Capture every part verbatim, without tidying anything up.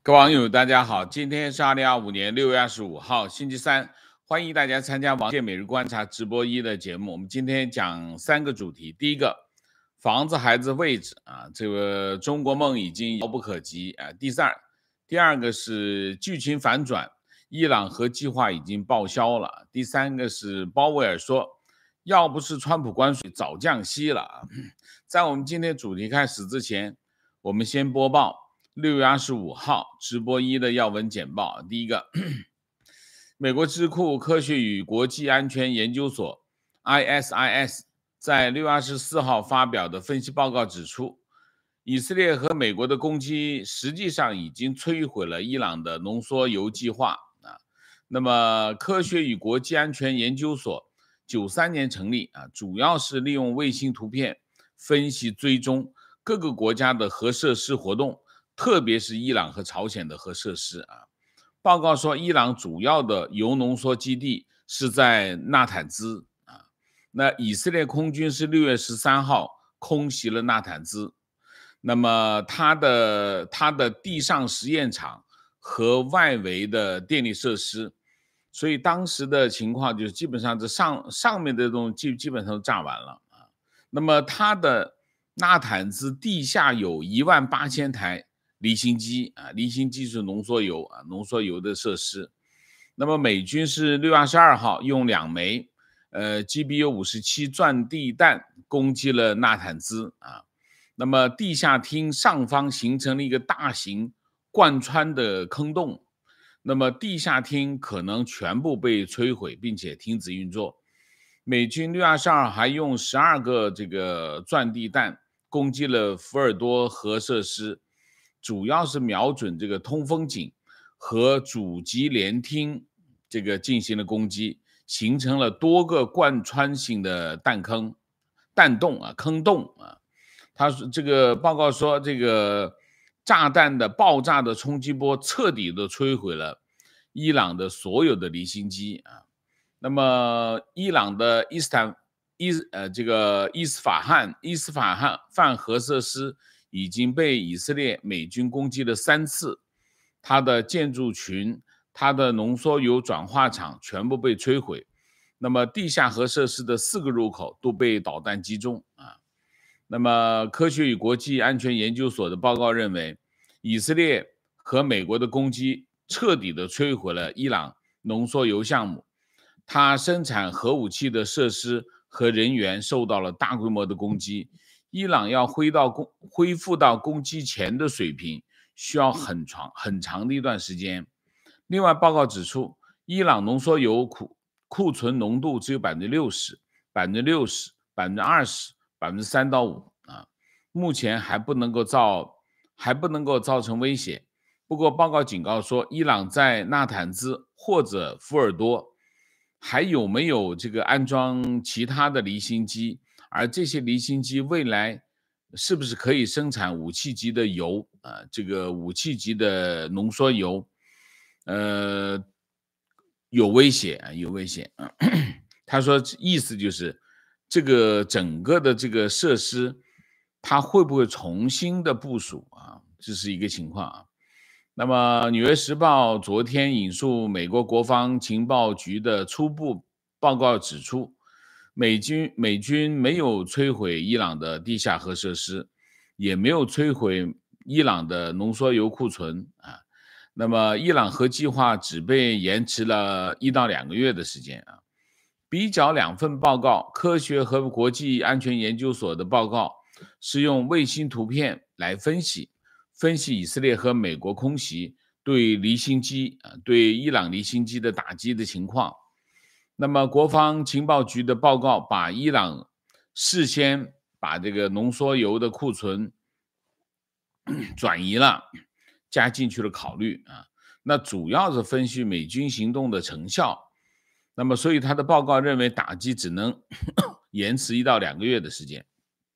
各位网友，大家好，今天是二零二五年六月二十五号，星期三，欢迎大家参加王健每日观察直播一的节目。我们今天讲三个主题，第一个，房子孩子位置啊，这个中国梦已经遥不可及啊。第三，第二个是剧情反转，伊朗核计划已经报销了。第三个是鲍威尔说，要不是川普关税早降息了啊。在我们今天主题开始之前，我们先播报六月二十五号直播一的要闻简报。第一个，美国智库科学与国际安全研究所 I S I S 在六月二十四号发表的分析报告指出，以色列和美国的攻击实际上已经摧毁了伊朗的浓缩铀计划啊。那么，科学与国际安全研究所九三年成立啊，主要是利用卫星图片分析追踪各个国家的核设施活动，特别是伊朗和朝鲜的核设施啊。报告说，伊朗主要的铀浓缩基地是在纳坦兹啊。那以色列空军是六月十三号空袭了纳坦兹，那么它的它的地上实验场和外围的电力设施，所以当时的情况就是基本上这上上面的东西基本上都炸完了啊。那么它的纳坦兹地下有一万八千台离心机啊，离心机是浓缩铀啊，浓缩铀的设施。那么美军是六月二十二号用两枚呃 G B U 五十七钻地弹攻击了纳坦兹啊。那么地下厅上方形成了一个大型贯穿的坑洞，那么地下厅可能全部被摧毁，并且停止运作。美军六月二十二号还用十二个这个钻地弹攻击了福尔多核设施，主要是瞄准这个通风井和主机连厅这个进行了攻击，形成了多个贯穿性的弹坑、弹洞啊、坑洞啊。他说这个报告说，这个炸弹的爆炸的冲击波彻底的摧毁了伊朗的所有的离心机啊。那么伊朗的伊斯坦伊呃这个伊斯法罕伊斯法罕范核设施已经被以色列美军攻击了三次，它的建筑群、它的浓缩铀转化厂全部被摧毁。那么地下核设施的四个入口都被导弹击中啊。那么科学与国际安全研究所的报告认为，以色列和美国的攻击彻底的摧毁了伊朗浓缩铀项目，它生产核武器的设施和人员受到了大规模的攻击。伊朗要恢到攻恢复到攻击前的水平，需要很长很长的一段时间。另外，报告指出，伊朗浓缩铀库库存浓度只有百分之六十、百分之六十、百分之二十、百分之三到五啊，目前还不能够造还不能够造成威胁。不过，报告警告说，伊朗在纳坦兹或者福尔多还有没有这个安装其他的离心机？而这些离心机未来是不是可以生产武器级的铀啊？这个武器级的浓缩铀，呃，有威胁啊，有危险。他说，意思就是这个整个的这个设施，它会不会重新的部署啊？这是一个情况啊。那么，《纽约时报》昨天引述美国国防情报局的初步报告指出，美军美军没有摧毁伊朗的地下核设施，也没有摧毁伊朗的浓缩铀库存啊。那么，伊朗核计划只被延迟了一到两个月的时间啊。比较两份报告，科学和国际安全研究所的报告是用卫星图片来分析。分析以色列和美国空袭对离心机啊，对伊朗离心机的打击的情况。那么，国防情报局的报告把伊朗事先把这个浓缩铀的库存转移了，加进去了考虑啊。那主要是分析美军行动的成效。那么，所以他的报告认为打击只能延迟一到两个月的时间。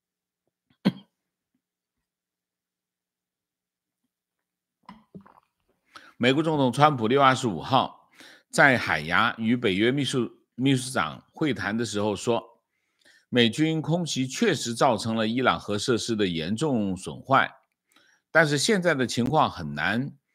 美国总统川普六月二十五号在海牙与北约秘书秘书长会谈的时候说，美军空袭确实造成了伊朗核设施的严重损坏，但是现在的情况很难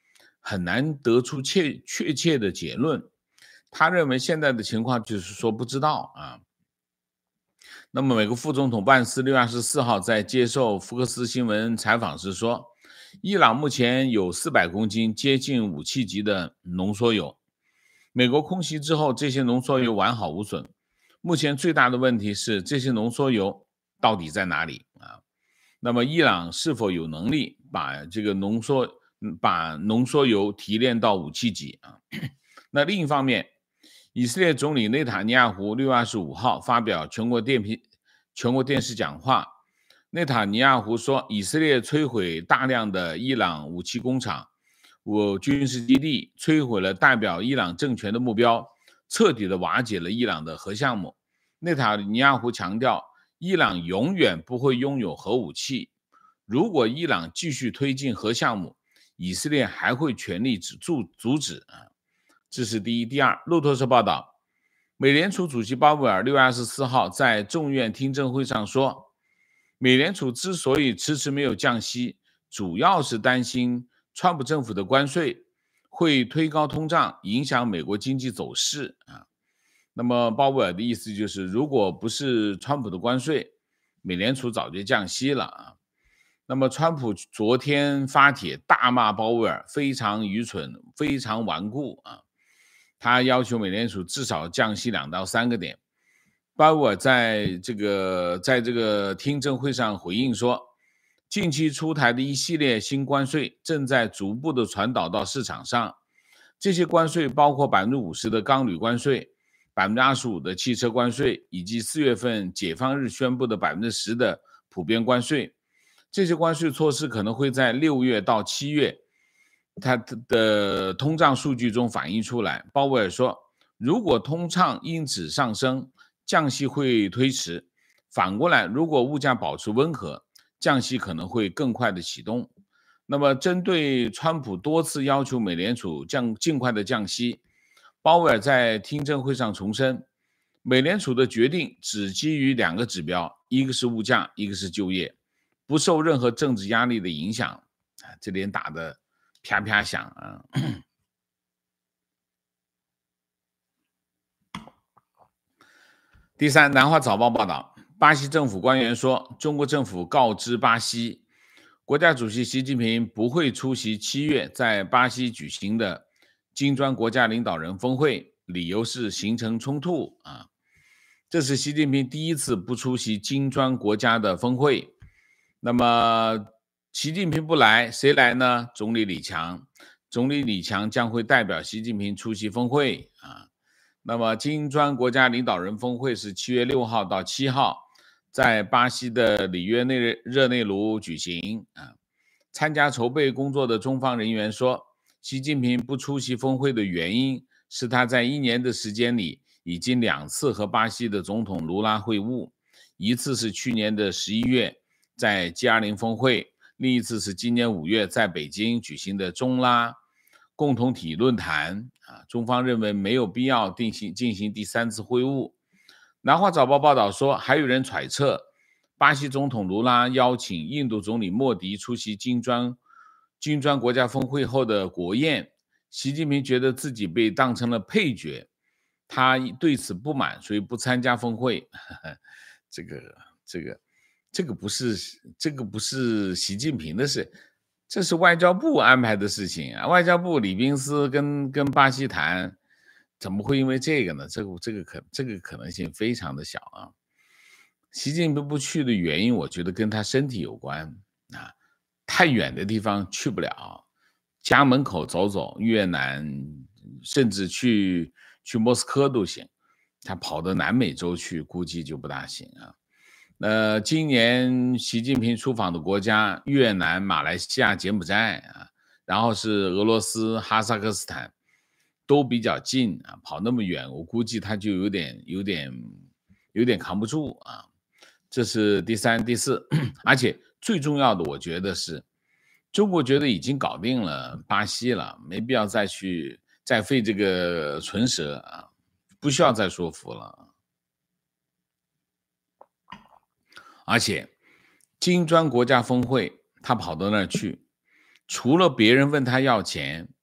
很难得出确确切的结论。他认为现在的情况就是说不知道啊。那么，美国副总统办公室六月二十四号在接受福克斯新闻采访时说，伊朗目前有四百公斤接近武器级的浓缩铀，美国空袭之后，这些浓缩铀完好无损。目前最大的问题是这些浓缩铀到底在哪里啊？那么，伊朗是否有能力把这个浓缩把浓缩铀提炼到武器级啊？那另一方面，以色列总理内塔尼亚胡六月二十五号发表全国电频全国电视讲话，内塔尼亚胡说，以色列摧毁大量的伊朗武器工厂、我军事基地，摧毁了代表伊朗政权的目标，彻底的瓦解了伊朗的核项目。内塔尼亚胡强调，伊朗永远不会拥有核武器。如果伊朗继续推进核项目，以色列还会全力阻阻止啊。这是第一。第二，路透社报道，美联储主席鲍威尔六月二十四号在众院听证会上说，美联储之所以迟迟没有降息，主要是担心川普政府的关税会推高通胀，影响美国经济走势啊。那么鲍威尔的意思就是，如果不是川普的关税，美联储早就降息了啊。那么川普昨天发帖大骂鲍威尔非常愚蠢，非常顽固啊。他要求美联储至少降息两到三个点。鲍威尔在这个在这个听证会上回应说，近期出台的一系列新关税正在逐步的传导到市场上，这些关税包括 百分之五十 的钢铝关税、百分之二十五 的汽车关税，以及四月份解放日宣布的 百分之十 的普遍关税。这些关税措施可能会在六月到七月它的通胀数据中反映出来。鲍威尔说，如果通胀因此上升，降息会推迟；反过来，如果物价保持温和，降息可能会更快的启动。那么，针对川普多次要求美联储降尽快的降息，鲍威尔在听证会上重申，美联储的决定只基于两个指标，一个是物价，一个是就业，不受任何政治压力的影响。这脸打的啪啪响啊！第三，南华早报报道，巴西政府官员说，中国政府告知巴西，国家主席习近平不会出席七月在巴西举行的金砖国家领导人峰会，理由是形成冲突啊。这是习近平第一次不出席金砖国家的峰会。那么习近平不来，谁来呢？总理李强。总理李强将会代表习近平出席峰会啊。那么金砖国家领导人峰会是七月六号到七号在巴西的里约内热内卢举行啊。参加筹备工作的中方人员说，习近平不出席峰会的原因是他在一年的时间里已经两次和巴西的总统卢拉会晤，一次是去年的十一月在 G 二十 峰会，另一次是今年五月在北京举行的中拉共同体论坛啊。中方认为没有必要进行进行第三次会晤。南华早报报道说，还有人揣测巴西总统卢拉邀请印度总理莫迪出席金砖金砖国家峰会后的国宴，习近平觉得自己被当成了配角，他对此不满，所以不参加峰会。这个这个这个不是这个不是习近平的事，这是外交部安排的事情啊。外交部李宾斯跟跟巴西谈，怎么会因为这个呢？这个这个可这个可能性非常的小啊。习近平不去的原因，我觉得跟他身体有关啊，太远的地方去不了，家门口走走，越南甚至去去莫斯科都行，他跑到南美洲去，估计就不大行啊。呃，今年习近平出访的国家，越南、马来西亚、柬埔寨啊，然后是俄罗斯、哈萨克斯坦，都比较近啊，跑那么远，我估计他就有点有点有点扛不住啊。这是第三、第四，而且最重要的，我觉得是中国觉得已经搞定了巴西了，没必要再去再费这个唇舌啊，不需要再说服了。而且金砖国家峰会他跑到那儿去，除了别人问他要钱，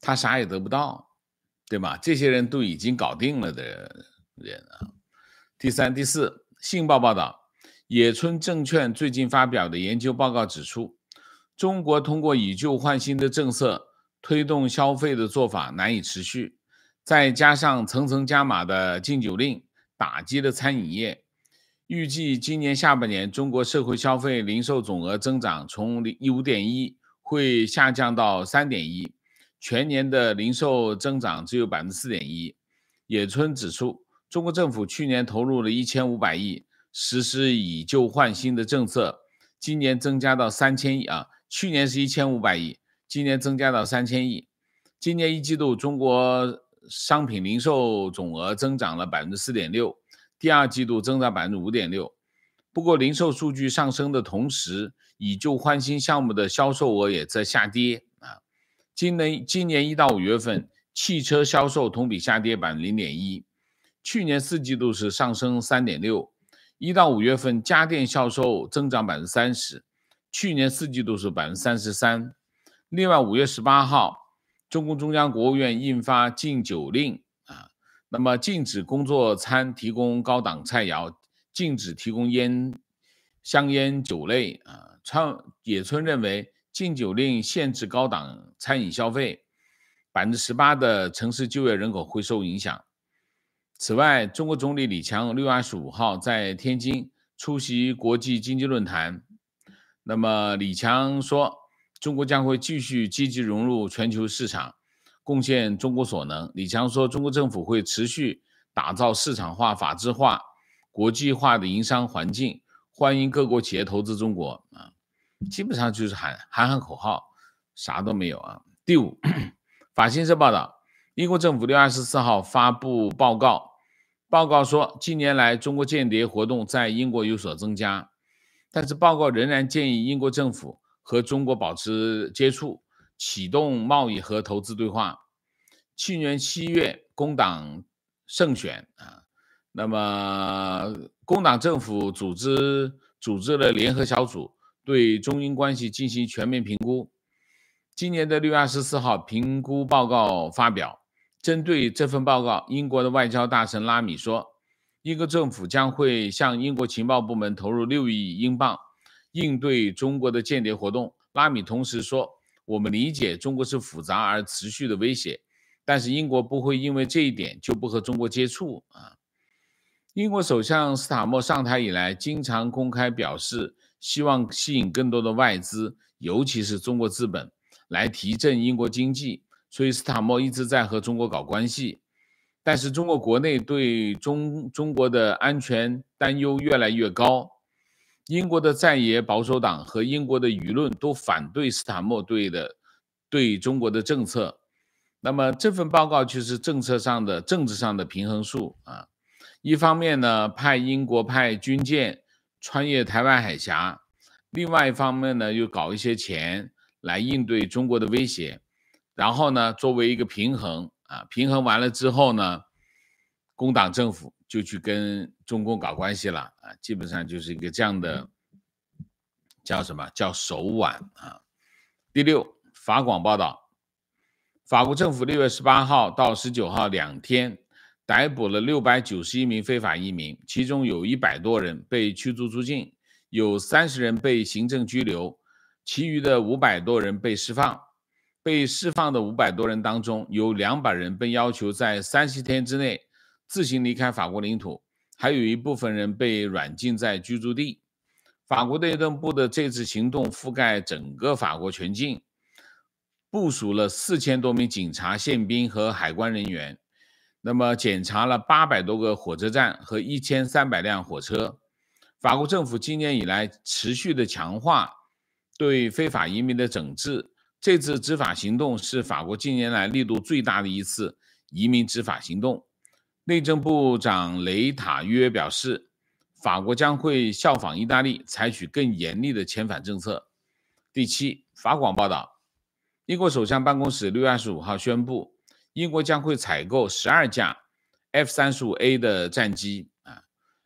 他啥也得不到，对吧？这些人都已经搞定了的人啊。第三、第四，信报报道，野村证券最近发表的研究报告指出，中国通过以旧换新的政策推动消费的做法难以持续，再加上层层加码的禁酒令打击了餐饮业，预计今年下半年中国社会消费零售总额增长从 五点一 会下降到 三点一， 全年的零售增长只有 百分之四点一。 野村指出，中国政府去年投入了一千五百亿实施以旧换新的政策，今年增加到三千亿啊，去年是一千五百亿，今年增加到三千亿。今年一季度中国商品零售总额增长了 百分之四点六， 第二季度增长 百分之五点六。 不过零售数据上升的同时，以旧换新项目的销售额也在下跌啊。今年今年一到五月份，汽车销售同比下跌 百分之零点一， 去年四季度是上升 三点六， 一到五月份家电销售增长 百分之三十， 去年四季度是 百分之三十三。 另外五月十八号，中共中央国务院印发禁酒令啊，那么禁止工作餐提供高档菜肴，禁止提供烟、香烟、酒类啊。野村认为，禁酒令限制高档餐饮消费， 百分之十八 的城市就业人口会受影响。此外，中国总理李强六月二十五号在天津出席国际经济论坛，那么李强说，中国将会继续积极融入全球市场，贡献中国所能。李强说，中国政府会持续打造市场化、法治化、国际化的营商环境，欢迎各国企业投资中国啊，基本上就是喊喊喊口号，啥都没有啊。第五，法新社报道，英国政府六月二十四号发布报告，报告说，近年来中国间谍活动在英国有所增加，但是报告仍然建议英国政府和中国保持接触，启动贸易和投资对话。去年七月，工党胜选啊，那么工党政府组织组织了联合小组，对中英关系进行全面评估。今年的六月二十四号，评估报告发表。针对这份报告，英国的外交大臣拉米说，英国政府将会向英国情报部门投入六亿英镑，应对中国的间谍活动。拉米同时说，我们理解中国是复杂而持续的威胁，但是英国不会因为这一点就不和中国接触啊。英国首相斯塔默上台以来，经常公开表示希望吸引更多的外资，尤其是中国资本，来提振英国经济，所以斯塔默一直在和中国搞关系。但是中国国内对中中国的安全担忧越来越高，英国的在野保守党和英国的舆论都反对斯塔默对的对中国的政策。那么这份报告就是政策上的政治上的平衡术啊。一方面呢，派英国派军舰穿越台湾海峡，另外一方面呢，又搞一些钱来应对中国的威胁，然后呢，作为一个平衡啊，平衡完了之后呢，工党政府就去跟中共搞关系了啊，基本上就是一个这样的，叫什么叫手腕啊。第六，法广报道，法国政府六月十八号到十九号两天逮捕了六百九十一名非法移民，其中有一百多人被驱逐出境，有三十人被行政拘留，其余的五百多人被释放。被释放的五百多人当中，有两百人被要求在三十天之内自行离开法国领土，还有一部分人被软禁在居住地。法国内政部的这次行动覆盖整个法国全境，部署了四千多名警察、宪兵和海关人员，那么检查了八百多个火车站和一千三百辆火车。法国政府今年以来持续的强化对非法移民的整治，这次执法行动是法国近年来力度最大的一次移民执法行动。内政部长雷塔约表示，法国将会效仿意大利，采取更严厉的遣返政策。第七，法广报道，英国首相办公室六月二十五号宣布，英国将会采购十二架 F 三十五 A 的战机啊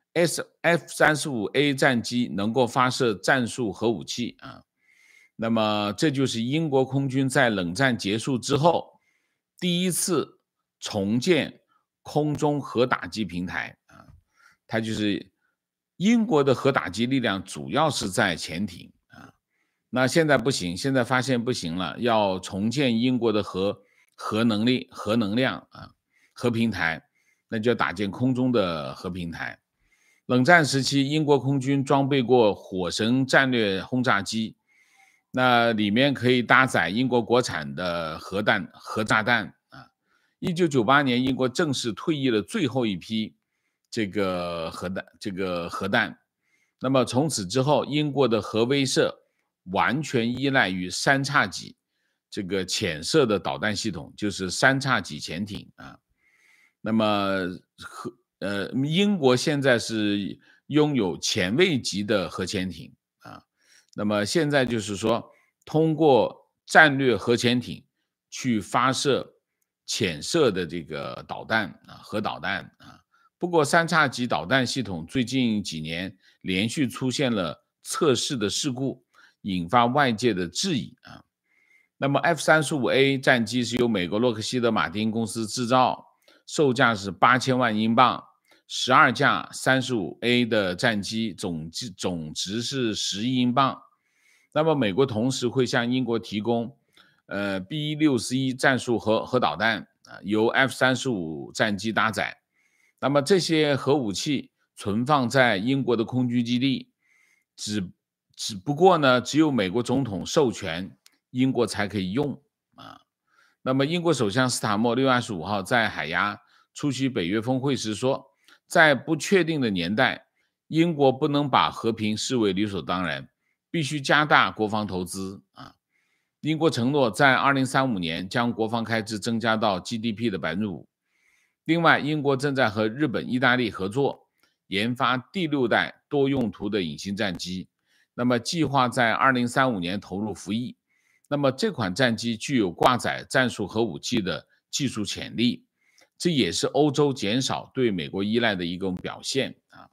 ，F 三十五 A 战机能够发射战术核武器啊。那么这就是英国空军在冷战结束之后第一次重建空中核打击平台啊，它就是英国的核打击力量主要是在潜艇啊，那现在不行，现在发现不行了，要重建英国的核核能力、核能量啊，核平台，那就要打建空中的核平台。冷战时期，英国空军装备过火神战略轰炸机，那里面可以搭载英国国产的核弹、核炸弹啊。一九九八年，英国正式退役了最后一批这个核弹，这个核弹。那么从此之后，英国的核威慑完全依赖于三叉戟这个潜射的导弹系统，就是三叉戟潜艇啊。那么核呃，英国现在是拥有前卫级的核潜艇啊。那么现在就是说，通过战略核潜艇去发射潜射的这个导弹啊，核导弹啊。不过三叉戟导弹系统最近几年连续出现了测试的事故，引发外界的质疑啊。那么 F 三十五 A 战机是由美国洛克希德马丁公司制造，售价是八千万英镑，十二架 三十五 A 的战机总总值是十亿英镑。那么美国同时会向英国提供呃 B 六十一 战术核核导弹啊，由 F 三十五 战机搭载。那么这些核武器存放在英国的空军基地，只只不过呢，只有美国总统授权，英国才可以用啊。那么英国首相斯塔默六月二十五号在海牙出席北约峰会时说，在不确定的年代，英国不能把和平视为理所当然，必须加大国防投资啊。英国承诺在二零三五年将国防开支增加到 G D P 的 百分之五。另外，英国正在和日本、意大利合作研发第六代多用途的隐形战机，那么计划在二零三五年投入服役。那么这款战机具有挂载战术核武器的技术潜力，这也是欧洲减少对美国依赖的一种表现啊。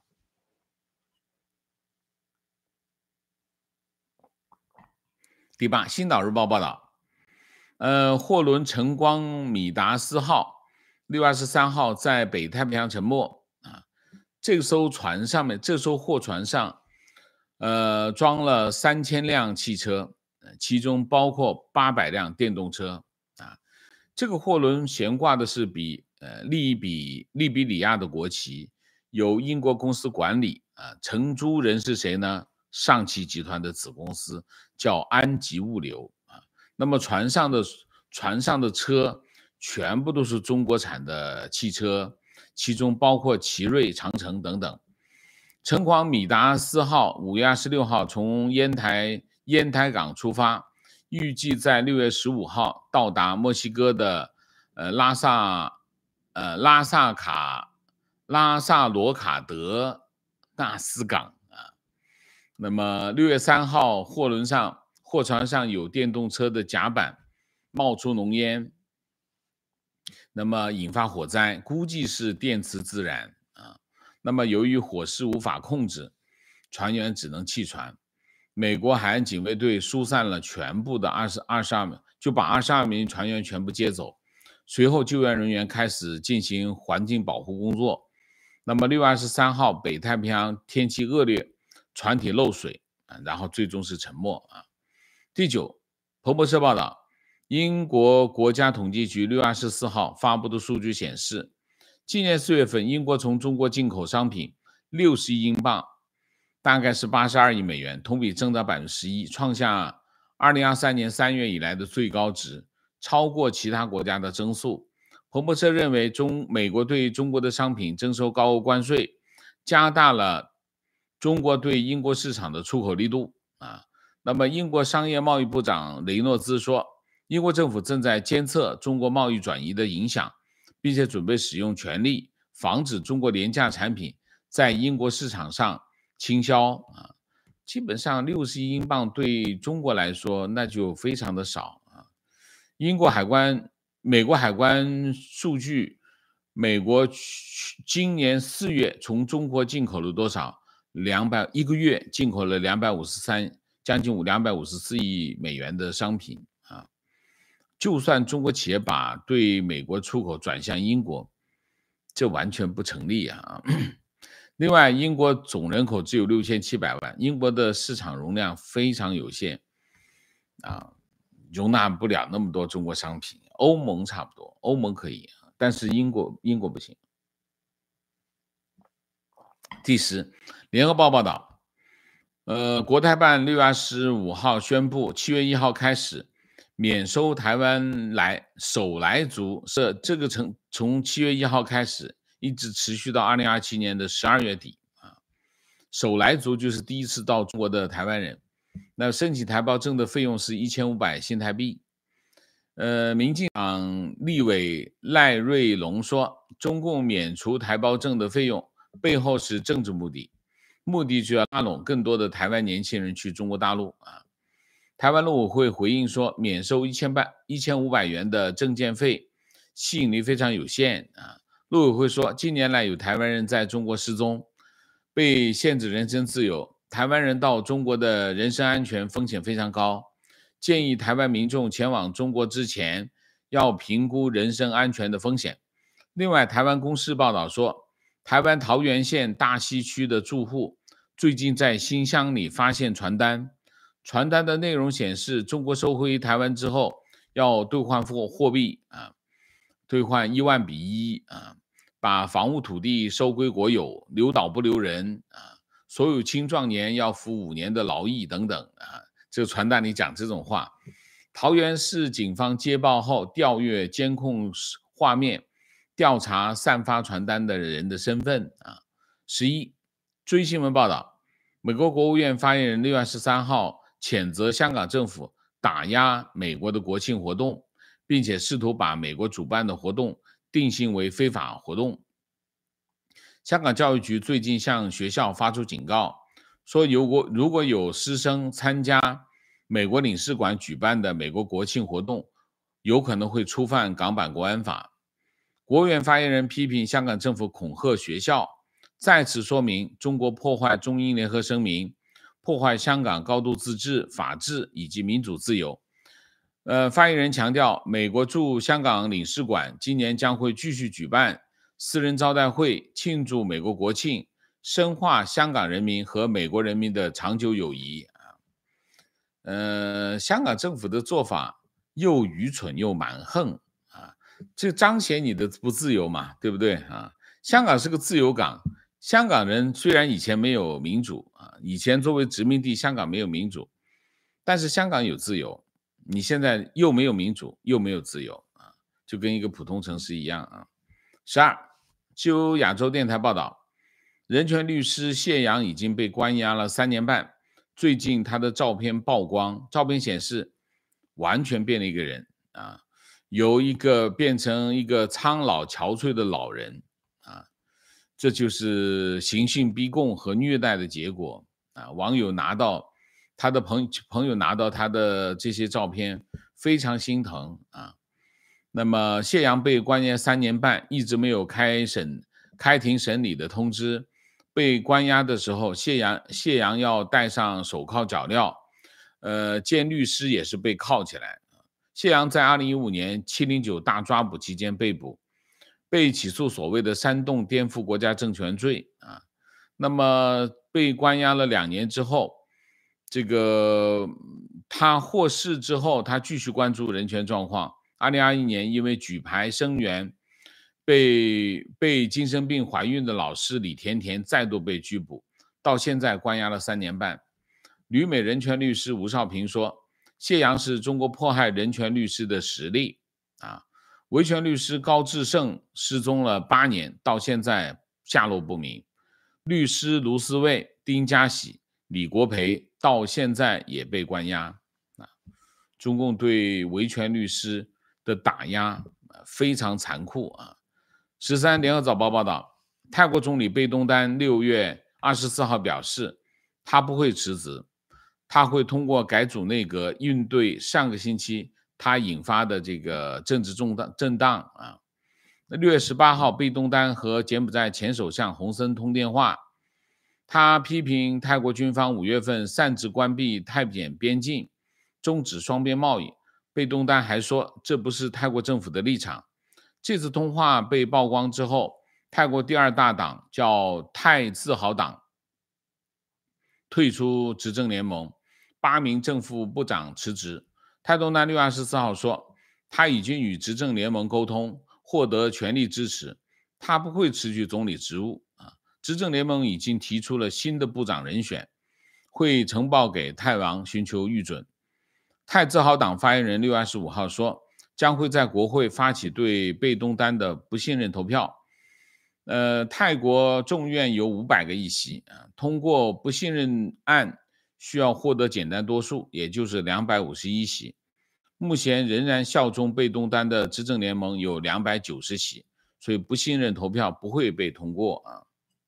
第八，《星岛日报》报道，呃，货轮晨光米达斯号六月二十三号在北太平洋沉没啊。这艘船上面，这艘货船上，呃，装了三千辆汽车，其中包括八百辆电动车啊。这个货轮悬挂的是比呃利比利比里亚的国旗，由英国公司管理啊。承租人是谁呢？上汽集团的子公司叫安吉物流啊。那么船上的船上的车全部都是中国产的汽车，其中包括奇瑞、长城等等。晨光米达斯号五月二十六号从烟台烟台港出发，预计在六月十五号到达墨西哥的呃拉萨呃拉萨卡拉萨罗卡德纳斯港啊。那么六月三号，货轮上货船上有电动车的甲板冒出浓烟，那么引发火灾，估计是电磁自燃啊。那么由于火势无法控制，船员只能弃船。美国海岸警卫队疏散了全部的二十二十二名，就把二十二名船员全部接走。随后救援人员开始进行环境保护工作。那么六月二十三号，北太平洋天气恶劣，船体漏水，然后最终是沉没啊。第九，彭博社报道，英国国家统计局六月二十四号发布的数据显示，今年四月份，英国从中国进口商品六十亿英镑，大概是八十二亿美元，同比增长 百分之十一， 创下二零二三年三月以来的最高值，超过其他国家的增速。彭博社认为，中美国对中国的商品征收高额关税，加大了中国对英国市场的出口力度啊。那么，英国商业贸易部长雷诺兹说，英国政府正在监测中国贸易转移的影响，并且准备使用全力防止中国廉价产品在英国市场上倾销啊。基本上六十亿英镑对中国来说那就非常的少啊。英国海关美国海关数据，美国今年四月从中国进口了多少？两百一个月进口了两百五十三将近两百五十四亿美元的商品啊。 就算中国企业把对美国出口转向英国，这完全不成立啊。另外，英国总人口只有六千七百万，英国的市场容量非常有限啊，容纳不了那么多中国商品。欧盟差不多，欧盟可以，但是英国英国不行。第十，联合报报道，呃，国台办六月二十五号宣布，七月一号开始免收台湾来首来族，是这个从从七月一号开始，一直持续到二零二七年的十二月底啊。首来族就是第一次到中国的台湾人，那申请台胞证的费用是一千五百新台币。呃，民进党立委赖瑞龙说，中共免除台胞证的费用背后是政治目的，目的就要拉拢更多的台湾年轻人去中国大陆啊。台湾陆委会回应说，免收一千半一千五百元的证件费，吸引力非常有限啊。陆委会说，近年来有台湾人在中国失踪，被限制人身自由，台湾人到中国的人身安全风险非常高，建议台湾民众前往中国之前要评估人身安全的风险。另外，台湾公视报道说，台湾桃园县大溪区的住户最近在新乡里发现传单，传单的内容显示，中国收回台湾之后要兑换货货币啊，兑换一万比一啊，把房屋土地收归国有，留岛不留人啊，所有青壮年要服五年的劳役等等啊。这个传单里讲这种话。桃园市警方接报后调阅监控画面，调查散发传单的人的身份啊。十一，追新闻报道，美国国务院发言人六月十三号谴责香港政府打压美国的国庆活动，并且试图把美国主办的活动定性为非法活动。香港教育局最近向学校发出警告，说如果如果有师生参加美国领事馆举办的美国国庆活动，有可能会触犯港版国安法。国务院发言人批评香港政府恐吓学校，再次说明中国破坏中英联合声明，破坏香港高度自治、法治以及民主自由。呃，发言人强调，美国驻香港领事馆今年将会继续举办私人招待会，庆祝美国国庆，深化香港人民和美国人民的长久友谊。呃，香港政府的做法又愚蠢又蛮横啊，这彰显你的不自由嘛，对不对啊？香港是个自由港，香港人虽然以前没有民主啊，以前作为殖民地，香港没有民主，但是香港有自由。你现在又没有民主，又没有自由啊，就跟一个普通城市一样啊。十二，就亚洲电台报道，人权律师谢阳已经被关押了三年半。最近他的照片曝光，照片显示完全变了一个人啊，由一个变成一个苍老憔悴的老人啊，这就是刑讯逼供和虐待的结果啊。网友拿到他的朋朋友拿到他的这些照片，非常心疼啊。那么谢阳被关押三年半，一直没有开审开庭审理的通知。被关押的时候，谢阳谢阳要戴上手铐脚镣，呃，见律师也是被铐起来。谢阳在二零一五年七零九大抓捕期间被捕，被起诉所谓的煽动颠覆国家政权罪啊。那么被关押了两年之后，这个他获释之后，他继续关注人权状况。二零二一年，因为举牌声援被被精神病怀孕的老师李甜甜再度被拘捕，到现在关押了三年半。旅美人权律师吴少平说，谢阳是中国迫害人权律师的实例啊。维权律师高志胜失踪了八年，到现在下落不明。律师卢思卫、丁家喜、李国培到现在也被关押啊。中共对维权律师的打压非常残酷啊。十三，联合早报报道，泰国总理贝东丹六月二十四号表示，他不会辞职，他会通过改组内阁应对上个星期他引发的这个政治震荡震荡啊。六月十八号，贝东丹和柬埔寨前首相洪森通电话，他批评泰国军方五月份擅自关闭泰缅边境，终止双边贸易， 贝东丹还说这不是泰国政府的立场。这次通话被曝光之后，泰国第二大党叫泰自豪党退出执政联盟，八名正副部长辞职。泰东丹六月二十四号说，他已经与执政联盟沟通，获得全力支持，他不会辞去总理职务啊。执政联盟已经提出了新的部长人选，会呈报给泰王寻求预准。泰自豪党发言人六月二十五号说，将会在国会发起对贝东丹的不信任投票。呃，泰国众院有五百个议席啊，通过不信任案需要获得简单多数，也就是两百五十一席。目前仍然效忠贝东丹的执政联盟有两百九十席，所以不信任投票不会被通过啊。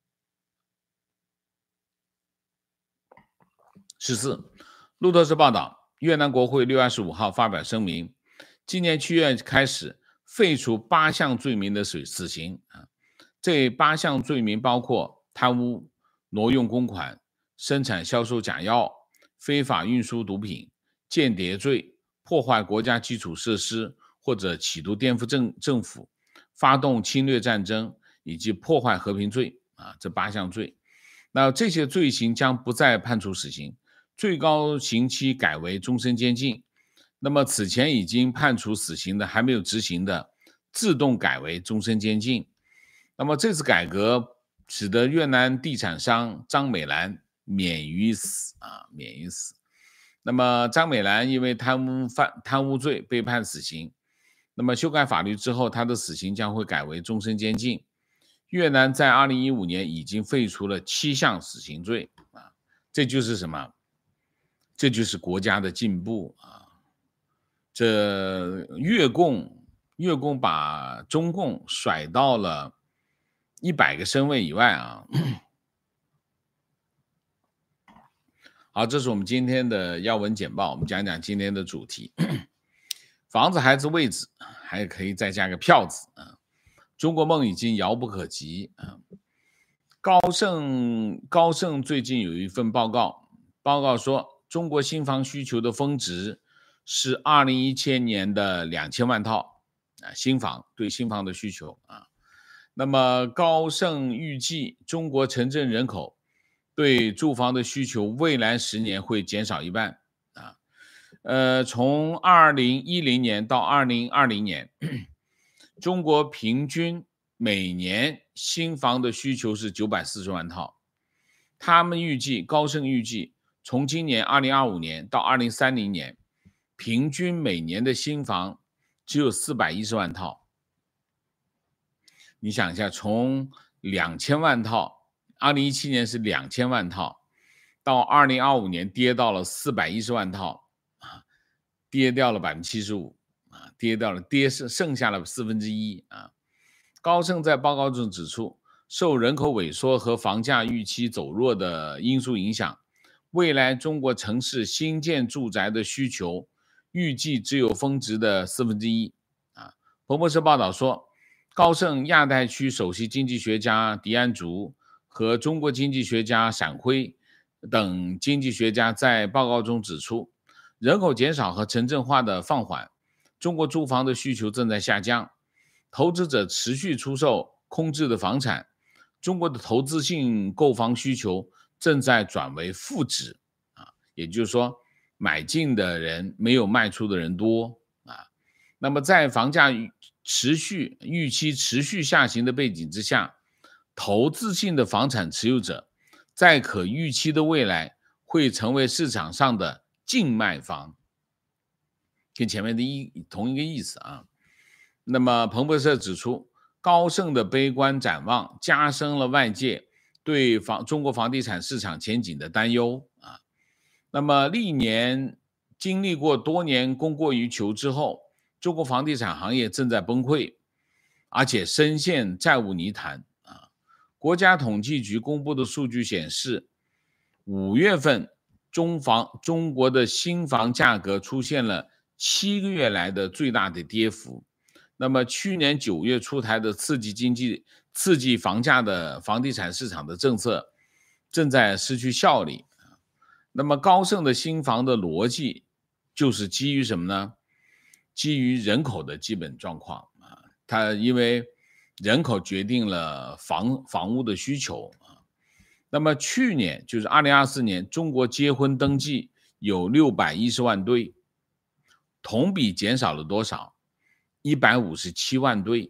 十四，路透社报道，越南国会六月二十五号发表声明，今年七月开始废除八项罪名的死刑啊。这八项罪名包括贪污、挪用公款、生产销售假药、非法运输毒品、间谍罪、破坏国家基础设施或者企图颠覆政政府、发动侵略战争以及破坏和平罪啊，这八项罪。那这些罪行将不再判处死刑，最高刑期改为终身监禁。那么此前已经判处死刑的还没有执行的，自动改为终身监禁。那么这次改革使得越南地产商张美兰免于死啊，免于死。那么张美兰因为贪污犯贪污罪被判死刑，那么修改法律之后，他的死刑将会改为终身监禁。越南在二零一五年已经废除了七项死刑罪啊，这就是什么？这就是国家的进步啊！这越共越共把中共甩到了一百个身位以外啊。好，这是我们今天的要闻简报，我们讲讲今天的主题。房子、孩子、位置，还可以再加个票子啊。中国梦已经遥不可及啊。高盛高盛最近有一份报告，报告说中国新房需求的峰值是二零一七年的两千万套啊，新房对新房的需求啊。那么高盛预计中国城镇人口对住房的需求未来十年会减少一半啊。呃，从二零一零年到二零二零年，中国平均每年新房的需求是九百四十万套。他们预计，高盛预计从今年二零二五年到二零三零年，平均每年的新房只有四百一十万套。你想一下，从两千万套，二零一七年是两千万套，到二零二五年跌到了四百一十万套啊，跌掉了百分之七十五啊，跌掉了，跌剩剩下了四分之一啊。高盛在报告中指出，受人口萎缩和房价预期走弱的因素影响，未来中国城市新建住宅的需求预计只有峰值的四分之一啊。彭博社报道说，高盛亚太区首席经济学家狄安竹和中国经济学家闪辉等经济学家在报告中指出，人口减少和城镇化的放缓，中国住房的需求正在下降，投资者持续出售空置的房产，中国的投资性购房需求正在转为负值啊，也就是说，买进的人没有卖出的人多啊。那么在房价持续预期持续下行的背景之下，投资性的房产持有者在可预期的未来会成为市场上的净卖房，跟前面的一同一个意思啊。那么彭博社指出，高盛的悲观展望加深了外界对房中国房地产市场前景的担忧啊。那么历年经历过多年供过于求之后，中国房地产行业正在崩溃，而且深陷债务泥潭啊。国家统计局公布的数据显示，五月份中房中国的新房价格出现了七个月来的最大的跌幅。那么去年九月出台的刺激经济、刺激房价的房地产市场的政策正在失去效力。那么高盛的新房的逻辑就是基于什么呢？ 基于人口的基本状况啊，它因为人口决定了房房屋的需求啊。那么去年就是二零二四年，中国结婚登记有六百一十万对，同比减少了多少？一百五十七万对，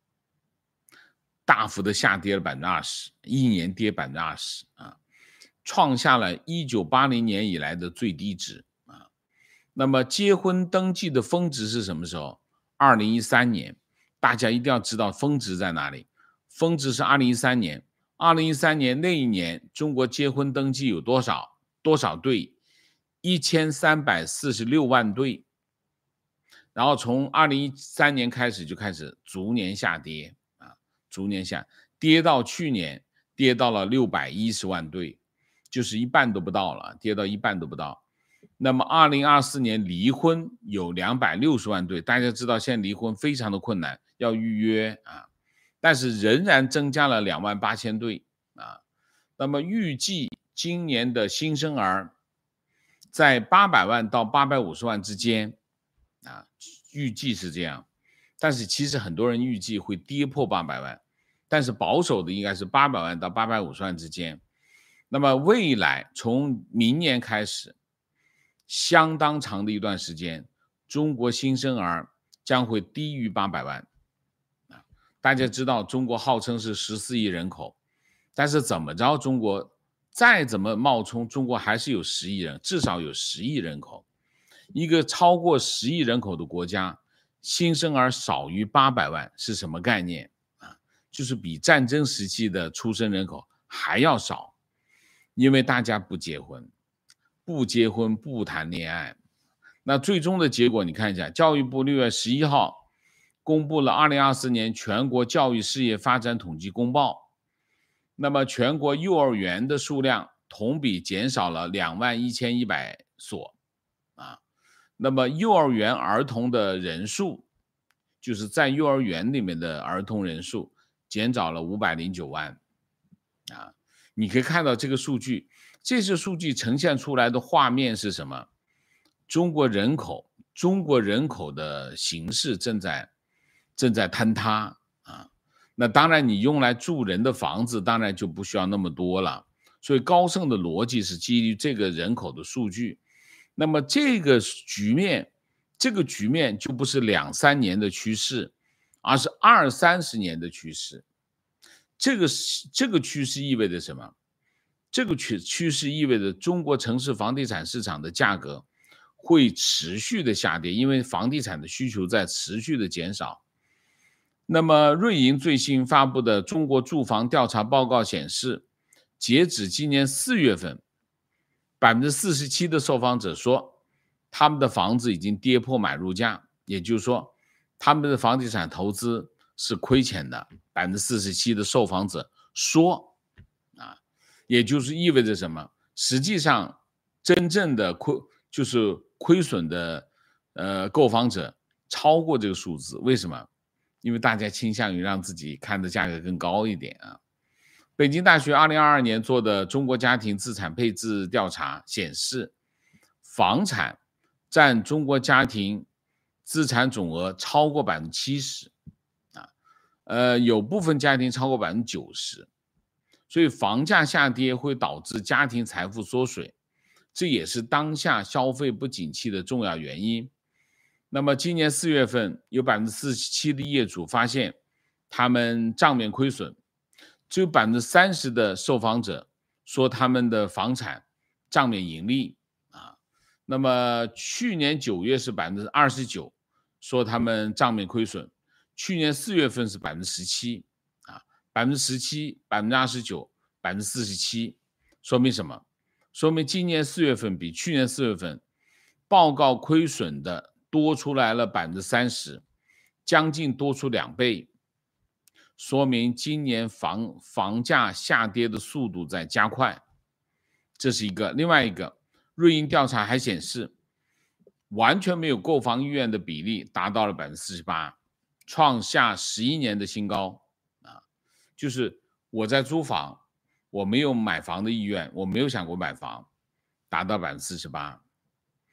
大幅的下跌了百分之二十，一年跌百分之二十啊，创下了一九八零年以来的最低值啊。那么结婚登记的峰值是什么时候？二零一三年，大家一定要知道峰值在哪里。峰值是二零一三年，二零一三年那一年，中国结婚登记有多少？多少对？一千三百四十六万对。然后从二零一三年开始就开始逐年下跌啊，逐年下跌到去年跌到了六百一十万对，就是一半都不到了，跌到一半都不到。那么二零二四年离婚有两百六十万对，大家知道现在离婚非常的困难，要预约啊，但是仍然增加了两万八千对啊。那么预计今年的新生儿在八百万到八百五十万之间啊，预计是这样，但是其实很多人预计会跌破八百万，但是保守的应该是八百万到八百五十万之间。那么未来从明年开始，相当长的一段时间，中国新生儿将会低于八百万。大家知道中国号称是十四亿人口，但是怎么着，中国再怎么冒充，中国还是有十亿人，至少有十亿人口。一个超过十亿人口的国家，新生儿少于八百万是什么概念啊？就是比战争时期的出生人口还要少，因为大家不结婚，不结婚不谈恋爱。那最终的结果你看一下，教育部六月十一号公布了二零二四年全国教育事业发展统计公报。那么全国幼儿园的数量同比减少了两万一千一百所啊。那么幼儿园儿童的人数，就是在幼儿园里面的儿童人数减少了五百零九万啊。你可以看到这个数据，这些数据呈现出来的画面是什么？中国人口，中国人口的形势正在正在坍塌啊。那当然，你用来住人的房子，当然就不需要那么多了。所以高盛的逻辑是基于这个人口的数据。那么这个局面，这个局面就不是两三年的趋势，而是二三十年的趋势。这个这个趋势意味着什么？这个趋趋势意味着中国城市房地产市场的价格会持续的下跌，因为房地产的需求在持续的减少。那么瑞银最新发布的中国住房调查报告显示，截止今年四月份，百分之四十七的受访者说他们的房子已经跌破买入价，也就是说他们的房地产投资是亏钱的。百分之四十七的受访者说啊，也就是意味着什么？实际上真正的亏就是亏损的呃购房者超过这个数字。为什么？因为大家倾向于让自己看的价格更高一点啊。北京大学二零二二年做的中国家庭资产配置调查显示，房产占中国家庭资产总额超过百分之七十啊，呃，有部分家庭超过百分之九十，所以房价下跌会导致家庭财富缩水，这也是当下消费不景气的重要原因。那么今年四月份，有百分之四十七的业主发现他们账面亏损，只有百分之三十的受访者说他们的房产账面盈利啊。那么去年九月是百分之二十九说他们账面亏损，去年四月份是百分之十七啊，百分之十七、百分之二十九、百分之四十七，说明什么？说明今年四月份比去年四月份报告亏损的多出来了百分之三十，将近多出两倍，说明今年房房价下跌的速度在加快，这是一个。另外一个，瑞银调查还显示，完全没有购房意愿的比例达到了百分之四十八，创下十一年的新高啊！就是我在租房，我没有买房的意愿，我没有想过买房，达到百分之四十八。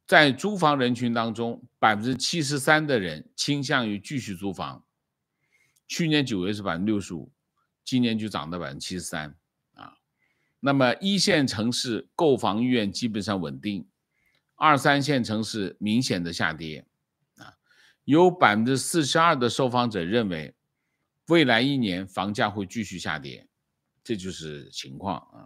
在租房人群当中， 百分之七十三 的人倾向于继续租房，去年九月是 百分之六十五， 今年就涨到 百分之七十三 啊。那么一线城市购房意愿基本上稳定，二三线城市明显的下跌啊。有 百分之四十二 的受访者认为未来一年房价会继续下跌，这就是情况啊。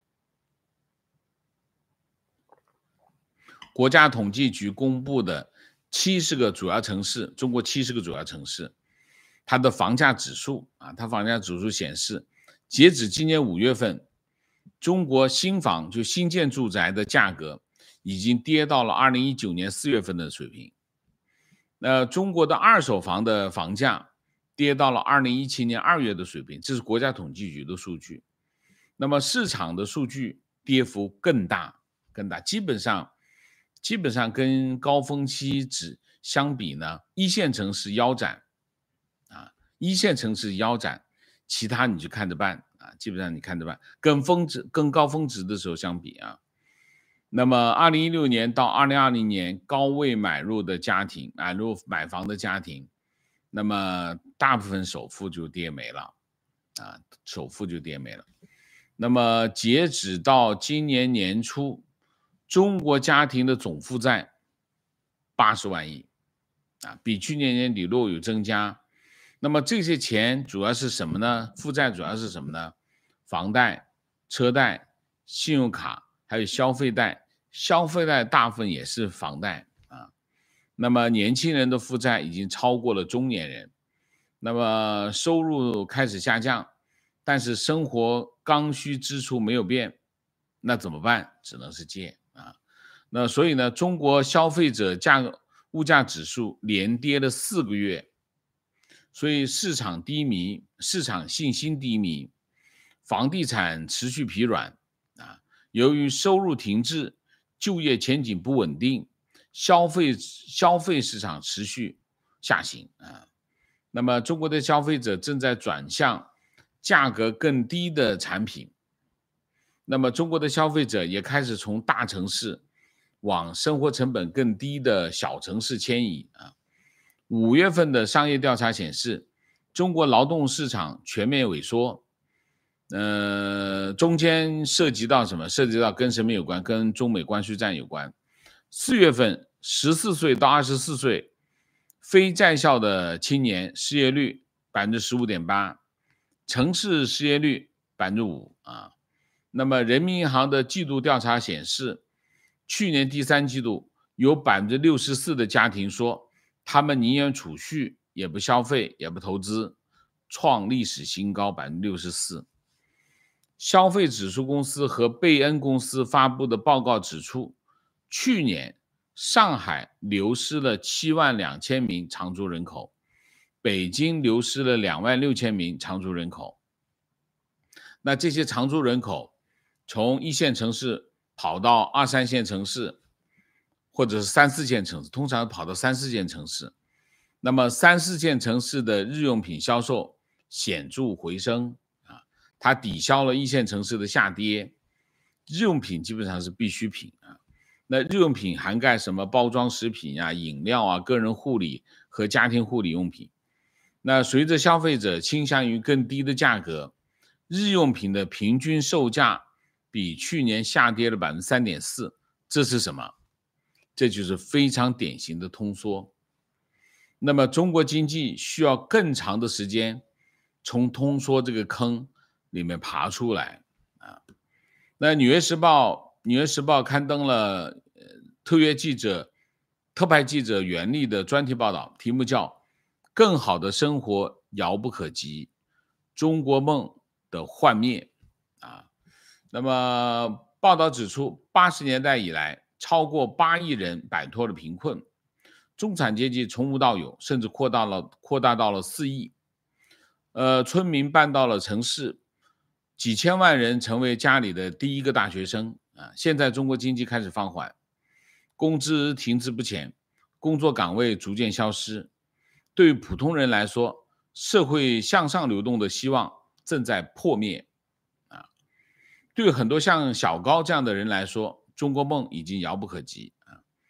国家统计局公布的七十个主要城市，中国七十个主要城市，它的房价指数啊，它房价指数显示，截止今年五月份，中国新房就新建住宅的价格已经跌到了二零一九年四月份的水平。那中国的二手房的房价跌到了二零一七年二月的水平，这是国家统计局的数据。那么市场的数据跌幅更大，更大，基本上基本上跟高峰期指相比呢，一线城市腰斩啊，一线城市腰斩，其他你就看着办啊，基本上你看着办，跟峰值跟高峰值的时候相比啊。那么二零一六年到二零二零年高位买入的家庭，买入买房的家庭，那么大部分首付就跌没了啊，首付就跌没了。那么截止到今年年初，中国家庭的总负债八十万亿啊，比去年年底略有增加。那么这些钱主要是什么呢？负债主要是什么呢？房贷、车贷、信用卡，还有消费贷。消费贷大部分也是房贷啊。那么年轻人的负债已经超过了中年人。那么收入开始下降，但是生活刚需支出没有变，那怎么办？只能是借啊。那所以呢，中国消费者价格物价指数连跌了四个月，所以市场低迷，市场信心低迷，房地产持续疲软啊。由于收入停滞，就业前景不稳定，消费消费市场持续下行啊。那么中国的消费者正在转向价格更低的产品，那么中国的消费者也开始从大城市往生活成本更低的小城市迁移啊。五月份的商业调查显示，中国劳动市场全面萎缩，呃，中间涉及到什么？涉及到跟什么有关？跟中美关税战有关。四月份，十四岁到二十四岁非在校的青年失业率 百分之十五点八， 城市失业率 百分之五 啊。那么人民银行的季度调查显示，去年第三季度有 百分之六十四 的家庭说，他们宁愿储蓄也不消费也不投资，创历史新高 百分之六十四。消费指数公司和贝恩公司发布的报告指出，去年上海流失了七万两千名常住人口，北京流失了两万六千名常住人口。那这些常住人口从一线城市跑到二三线城市，或者是三四线城市，通常跑到三四线城市。那么三四线城市的日用品销售显著回升啊，它抵消了一线城市的下跌。日用品基本上是必需品啊。那日用品涵盖什么？包装食品啊、饮料啊、个人护理和家庭护理用品。那随着消费者倾向于更低的价格，日用品的平均售价比去年下跌了 百分之三点四， 这是什么？这就是非常典型的通缩。那么中国经济需要更长的时间从通缩这个坑里面爬出来啊。那纽约时报纽约时报刊登了特约记者特派记者袁立的专题报道，题目叫更好的生活遥不可及，中国梦的幻灭啊。那么报道指出，八十年代以来，超过八亿人摆脱了贫困，中产阶级从无到有，甚至扩大了扩大到了四亿。呃，村民搬到了城市，几千万人成为家里的第一个大学生啊。现在中国经济开始放缓，工资停滞不前，工作岗位逐渐消失。对于普通人来说，社会向上流动的希望正在破灭啊。对于很多像小高这样的人来说，中国梦已经遥不可及啊。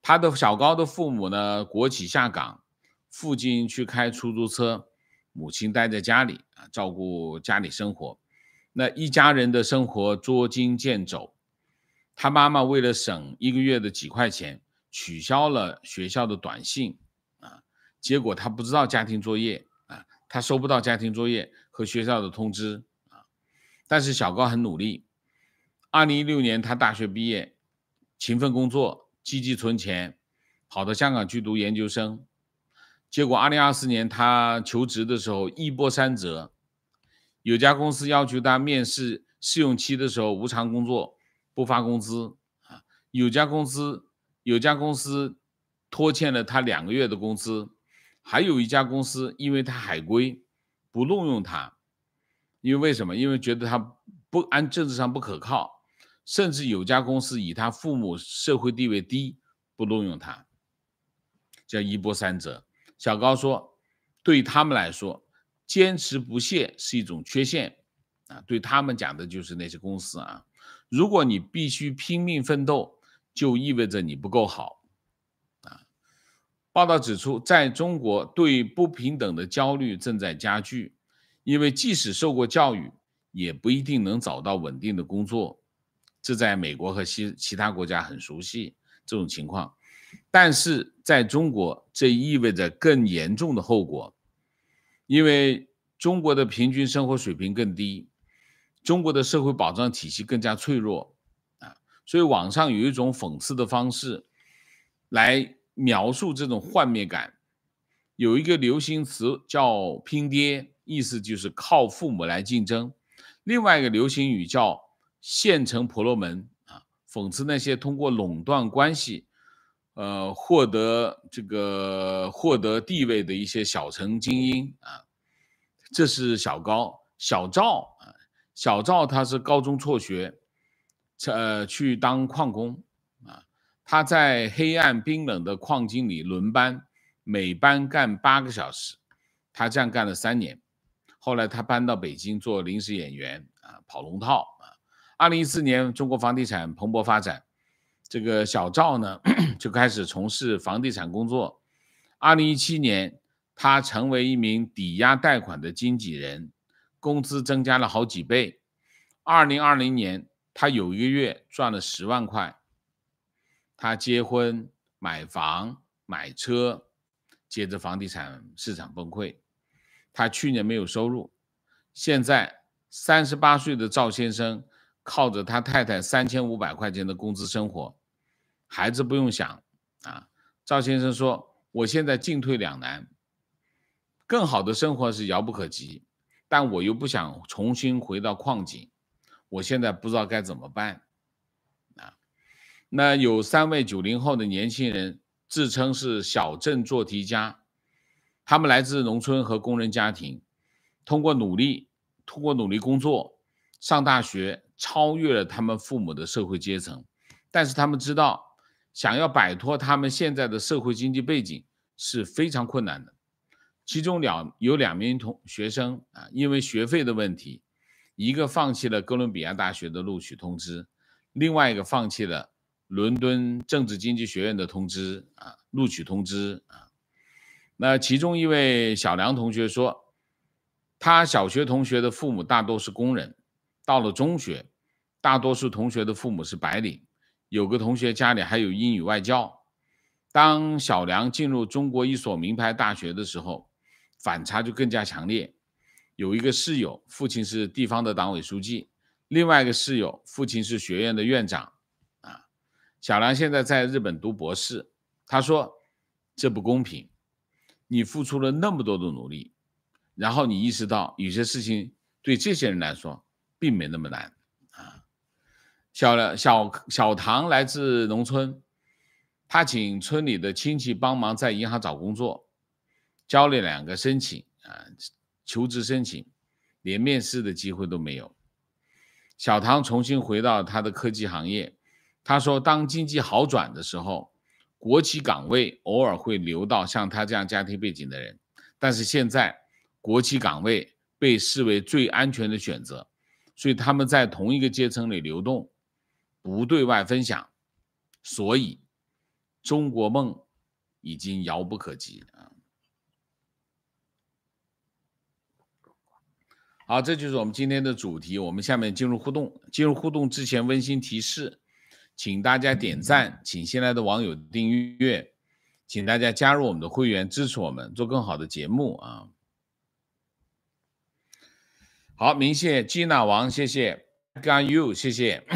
他的小高的父母呢，国企下岗，父亲去开出租车，母亲待在家里啊，照顾家里生活。那一家人的生活捉襟见肘。他妈妈为了省一个月的几块钱，取消了学校的短信啊，结果他不知道家庭作业啊，他收不到家庭作业和学校的通知啊。但是小高很努力，二零一六年他大学毕业，勤奋工作，积极存钱，跑到香港去读研究生。结果二零二四年他求职的时候一波三折，有家公司要求他面试试用期的时候无偿工作，不发工资啊。有家公司有家公司拖欠了他两个月的工资，还有一家公司因为他海归不录用他，因为为什么？因为觉得他不按政治上不可靠，甚至有家公司以他父母社会地位低不录用他，叫一波三折。小高说，对他们来说，坚持不懈是一种缺陷啊，对他们讲的就是那些公司啊。如果你必须拼命奋斗，就意味着你不够好啊。报道指出，在中国对不平等的焦虑正在加剧，因为即使受过教育，也不一定能找到稳定的工作。这在美国和其其他国家很熟悉这种情况，但是在中国，这意味着更严重的后果，因为中国的平均生活水平更低，中国的社会保障体系更加脆弱啊，所以网上有一种讽刺的方式来描述这种幻灭感。有一个流行词叫拼爹，意思就是靠父母来竞争。另外一个流行语叫县城婆罗门啊，讽刺那些通过垄断关系呃获得这个获得地位的一些小城精英啊。这是小高。小赵啊，小赵他是高中辍学，呃，去当矿工啊。他在黑暗冰冷的矿井里轮班，每班干八个小时，他这样干了三年。后来他搬到北京做临时演员啊，跑龙套啊。二零一四年，中国房地产蓬勃发展，这个小赵呢就开始从事房地产工作。二零一七年，他成为一名抵押贷款的经纪人，工资增加了好几倍。二零二零年，他有一个月赚了十万块。他结婚、买房、买车，接着房地产市场崩溃，他去年没有收入。现在三十八岁的赵先生靠着他太太三千五百块钱的工资生活，孩子不用想啊。赵先生说，我现在进退两难，更好的生活是遥不可及，但我又不想重新回到矿井，我现在不知道该怎么办啊。那有三位九零后的年轻人自称是小镇做题家，他们来自农村和工人家庭，通过努力通过努力工作上大学，超越了他们父母的社会阶层。但是他们知道，想要摆脱他们现在的社会经济背景是非常困难的。其中两有两名同学生啊，因为学费的问题，一个放弃了哥伦比亚大学的录取通知，另外一个放弃了伦敦政治经济学院的通知啊，录取通知啊。那其中一位小梁同学说，他小学同学的父母大多是工人，到了中学，大多数同学的父母是白领，有个同学家里还有英语外教。当小梁进入中国一所名牌大学的时候，反差就更加强烈。有一个室友，父亲是地方的党委书记，另外一个室友，父亲是学院的院长啊。小梁现在在日本读博士，他说这不公平，你付出了那么多的努力，然后你意识到有些事情对这些人来说并没那么难啊。小小小唐来自农村，他请村里的亲戚帮忙在银行找工作，交了两个申请啊，求职申请，连面试的机会都没有。小唐重新回到他的科技行业，他说当经济好转的时候，国企岗位偶尔会流到像他这样家庭背景的人，但是现在国企岗位被视为最安全的选择，所以他们在同一个阶层里流动，不对外分享，所以中国梦已经遥不可及啊。好，这就是我们今天的主题。我们下面进入互动。进入互动之前，温馨提示，请大家点赞，请新来的网友订阅，请大家加入我们的会员，支持我们做更好的节目啊。好，明谢基娜王，谢谢 Got you， 谢谢。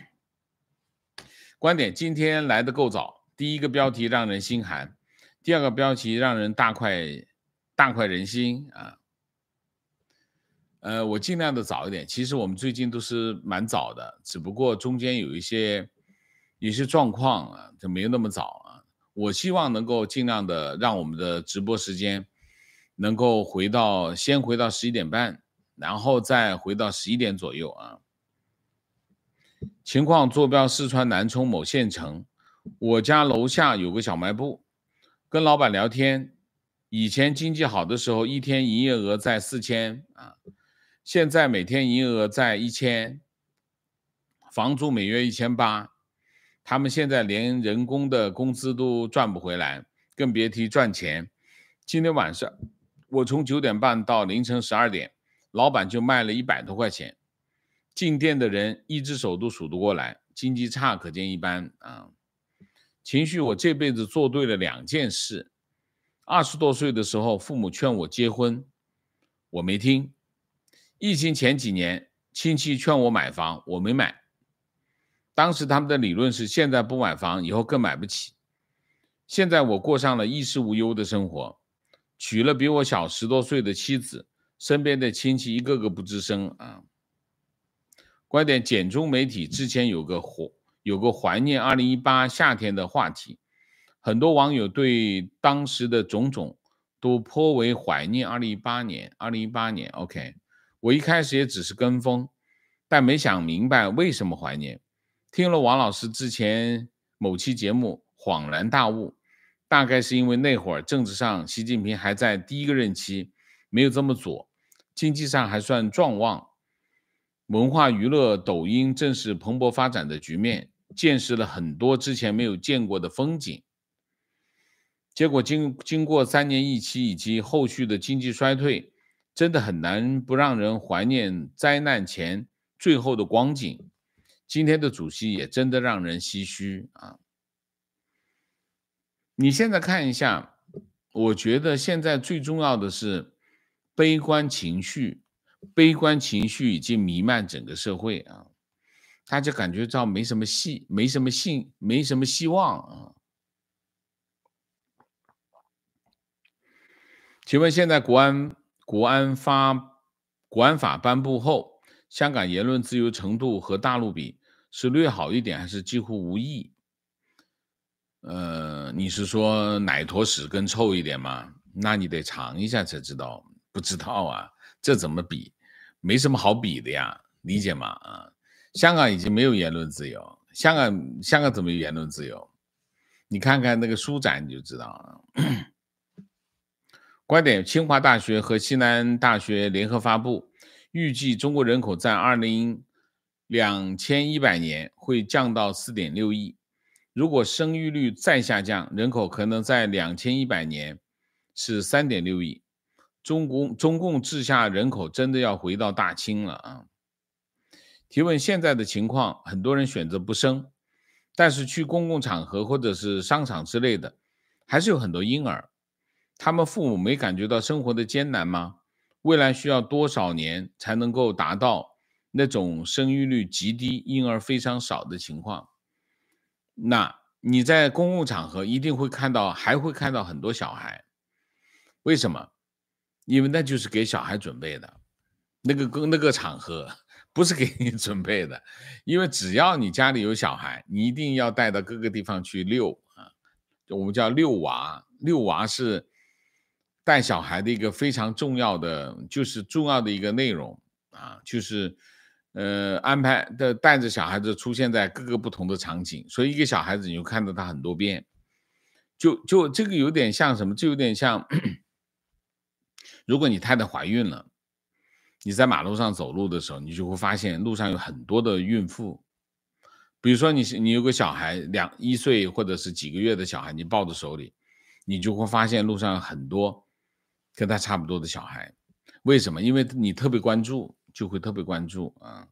观点今天来的够早，第一个标题让人心寒，第二个标题让人大快大快人心啊。呃，我尽量的早一点。其实我们最近都是蛮早的，只不过中间有一些有一些状况啊，就没有那么早啊。我希望能够尽量的让我们的直播时间能够回到先回到十一点半，然后再回到十一点左右啊。情况坐标四川南充某县城，我家楼下有个小卖部，跟老板聊天，以前经济好的时候，一天营业额在四千啊。现在每天营业额在一千，房租每月一千八，他们现在连人工的工资都赚不回来，更别提赚钱。今天晚上我从九点半到凌晨十二点，老板就卖了一百多块钱，进店的人一只手都数得过来，经济差可见一斑啊。情绪我这辈子做对了两件事，二十多岁的时候父母劝我结婚，我没听。疫情前几年，亲戚劝我买房，我没买。当时他们的理论是，现在不买房，以后更买不起。现在我过上了衣食无忧的生活，娶了比我小十多岁的妻子，身边的亲戚一个个不吱声啊。观点：简中媒体之前有个火，有个怀念二零一八夏天的话题，很多网友对当时的种种都颇为怀念。二零一八年，二零一八年 ，OK。我一开始也只是跟风，但没想明白为什么怀念。听了王老师之前某期节目，恍然大悟，大概是因为那会儿政治上习近平还在第一个任期，没有这么左，经济上还算壮旺，文化娱乐抖音正是蓬勃发展的局面，见识了很多之前没有见过的风景。结果经经过三年疫期以及后续的经济衰退，真的很难不让人怀念灾难前最后的光景。今天的主席也真的让人唏嘘啊！你现在看一下，我觉得现在最重要的是悲观情绪，悲观情绪已经弥漫整个社会啊，大家感觉到没什么希，没什么信，没什么希望啊。请问现在国安国安发国安法颁布后，香港言论自由程度和大陆比是略好一点，还是几乎无益？呃，你是说奶坨屎更臭一点吗？那你得尝一下才知道，不知道啊，这怎么比？没什么好比的呀，理解吗？啊，香港已经没有言论自由，香港香港怎么有言论自由？你看看那个书展你就知道了。观点：清华大学和西南大学联合发布，预计中国人口在二零两千一百年会降到 四点六亿。如果生育率再下降，人口可能在两千一百年是 三点六亿。中共中共治下人口真的要回到大清了啊！提问：现在的情况，很多人选择不生，但是去公共场合或者是商场之类的，还是有很多婴儿。他们父母没感觉到生活的艰难吗？未来需要多少年才能够达到那种生育率极低、婴儿非常少的情况？那你在公共场合一定会看到，还会看到很多小孩。为什么？因为那就是给小孩准备的，那个那个场合不是给你准备的。因为只要你家里有小孩，你一定要带到各个地方去遛啊，我们叫遛娃。遛娃是带小孩的一个非常重要的，就是重要的一个内容啊，就是呃安排的带着小孩子出现在各个不同的场景，所以一个小孩子你就看到他很多遍，就就这个有点像什么？就有点像，如果你太太怀孕了，你在马路上走路的时候，你就会发现路上有很多的孕妇， 比如说你是你有个小孩，两一岁或者是几个月的小孩，你抱在手里，你就会发现路上很多跟他差不多的小孩。为什么？因为你特别关注，就会特别关注啊。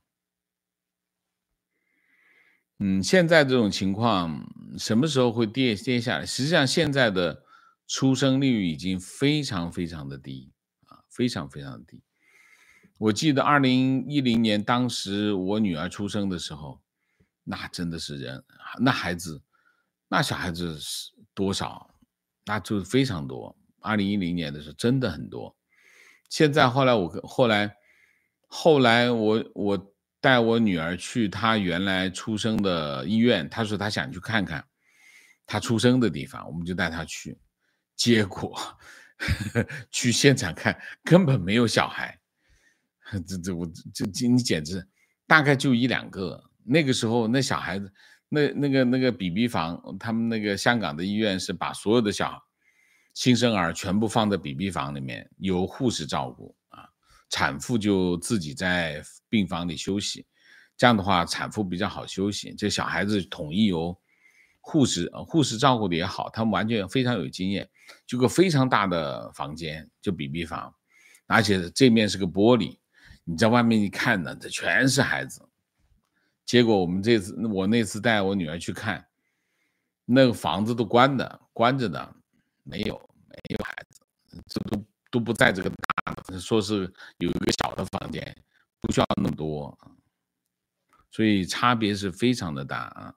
嗯，现在这种情况什么时候会跌跌下来？实际上，现在的出生率已经非常非常的低啊，非常非常的低。我记得二零一零年，当时我女儿出生的时候，那真的是人，那孩子，那小孩子是多少？那就非常多。二零一零年的时候真的很多。现在后来我跟后来后来我我带我女儿去她原来出生的医院，她说她想去看看她出生的地方，我们就带她去。结果去现场看根本没有小孩，这这我这这你简直大概就一两个。那个时候那小孩子，那那个那个 B B 房，他们那个香港的医院是把所有的小新生儿全部放在 B B 房里面，由护士照顾啊，产妇就自己在病房里休息。这样的话，产妇比较好休息。这小孩子统一由护士护士照顾的也好，他们完全非常有经验。就个非常大的房间，就 B B 房，而且这面是个玻璃，你在外面一看呢，这全是孩子。结果我们这次我那次带我女儿去看，那个房子都关的，关着的，没有没有孩子，这都都不在这个大的，说是有一个小的房间，不需要那么多，所以差别是非常的大啊。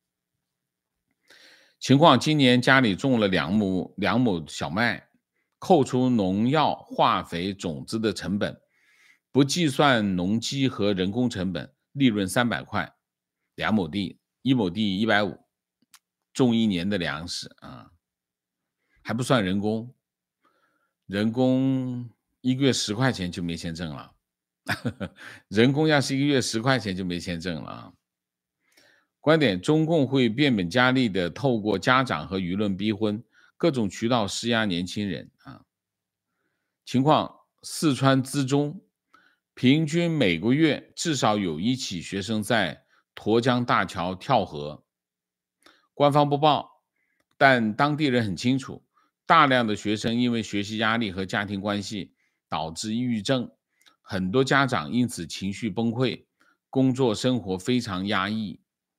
情况今年家里种了两亩两亩小麦，扣除农药、化肥、种子的成本，不计算农机和人工成本，利润三百块，两亩地，一亩地一百五，种一年的粮食啊，还不算人工，人工一个月十块钱就没钱挣了，人工要是一个月十块钱就没钱挣了啊。观点：中共会变本加厉的透过家长和舆论逼婚，各种渠道施压年轻人啊。情况：四川资中，平均每个月至少有一起学生在沱江大桥跳河，官方不报，但当地人很清楚，大量的学生因为学习压力和家庭关系导致抑郁症，很多家长因此情绪崩溃，工作生活非常压抑。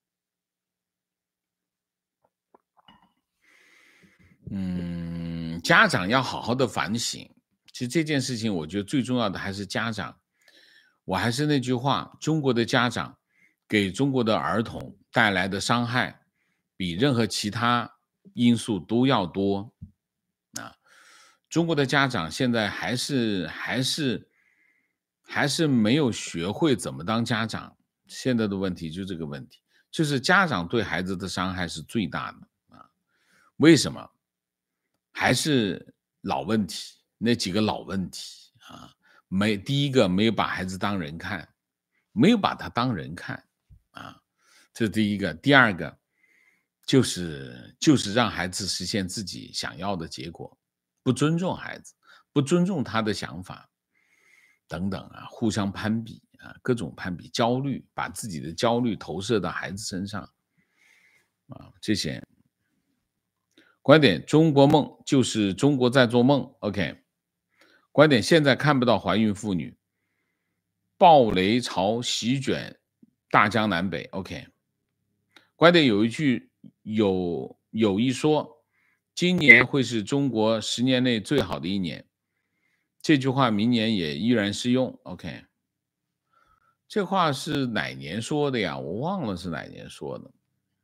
嗯，家长要好好的反省。其实这件事情，我觉得最重要的还是家长。我还是那句话，中国的家长给中国的儿童带来的伤害，比任何其他因素都要多。啊，中国的家长现在还是还是还是没有学会怎么当家长。现在的问题就这个问题，就是家长对孩子的伤害是最大的啊。为什么？还是老问题，那几个老问题啊，没第一个没有把孩子当人看，没有把他当人看啊，这是第一个。第二个就是就是让孩子实现自己想要的结果，不尊重孩子，不尊重他的想法等等啊，互相攀比啊，各种攀比，焦虑，把自己的焦虑投射到孩子身上啊，这些。观点：中国梦就是中国在做梦。OK， 观点：现在看不到怀孕妇女，暴雷潮席卷大江南北。OK， 观点：有一句有有一说，今年会是中国十年内最好的一年。这句话明年也依然适用。OK， 这话是哪年说的呀？我忘了是哪年说的。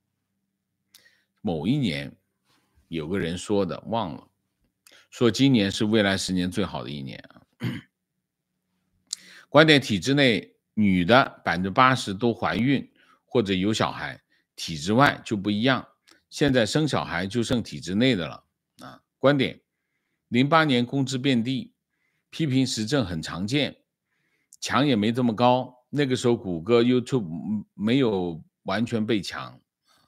某一年有个人说的，忘了。说今年是未来十年最好的一年啊。观点：体制内女的百分之八十都怀孕或者有小孩，体制外就不一样。现在生小孩就剩体制内的了啊。观点：零八年工资遍地，批评时政很常见，墙也没这么高。那个时候谷歌、YouTube 没有完全被墙。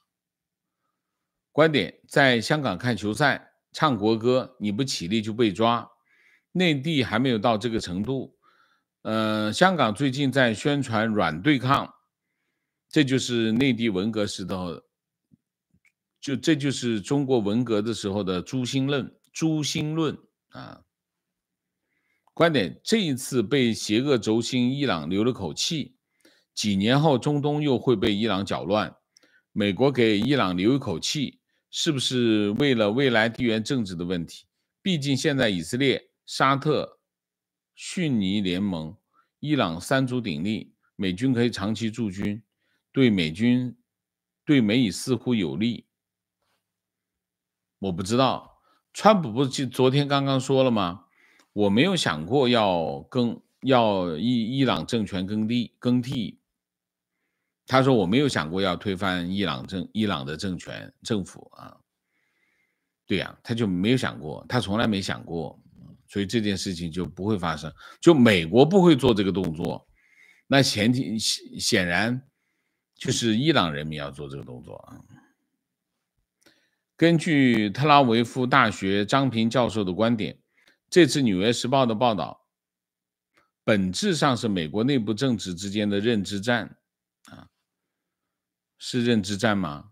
观点：在香港看球赛，唱国歌，你不起立就被抓。内地还没有到这个程度。呃，香港最近在宣传软对抗， 这就是内地文革时的，就这就是中国文革的时候的诛心论，诛心论啊。观点，这一次被邪恶轴心伊朗留了口气，几年后中东又会被伊朗搅乱，美国给伊朗留一口气，是不是为了未来地缘政治的问题？毕竟现在以色列、沙特、逊尼联盟、伊朗三足鼎立，美军可以长期驻军，对美军对美以似乎有利。我不知道，川普不是昨天刚刚说了吗？我没有想过要更要伊伊朗政权更替更替。他说我没有想过要推翻伊朗政伊朗的政权政府啊。对呀、啊，他就没有想过，他从来没想过，所以这件事情就不会发生。就美国不会做这个动作，那前提显然就是伊朗人民要做这个动作啊。根据特拉维夫大学张平教授的观点，这次《纽约时报》的报道本质上是美国内部政治之间的认知战啊，是认知战吗？